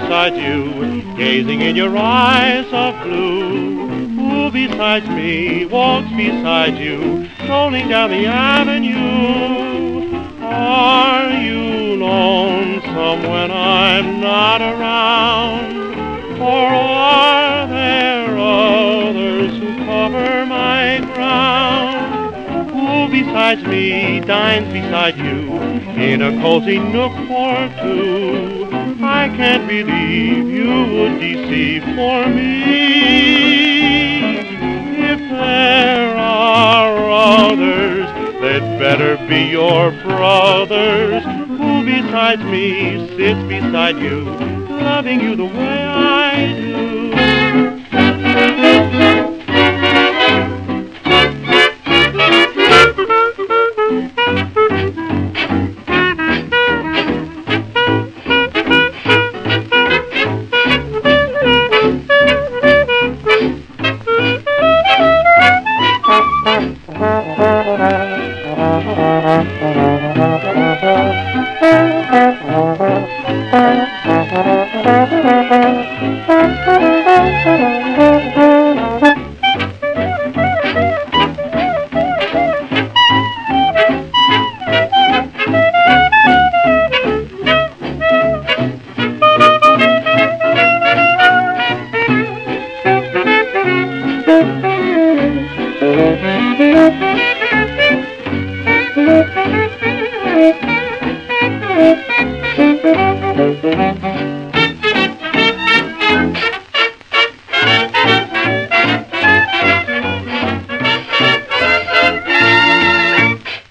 beside you, gazing in your eyes of blue. Who besides me walks beside you, strolling down the avenue? Are you lonesome when I'm not around? Or are there others who cover my ground? Who besides me dines beside you in a cozy nook or two? I can't believe you would deceive for me. If there are others, they'd better be your brothers. Who besides me sits beside you, loving you the way I do?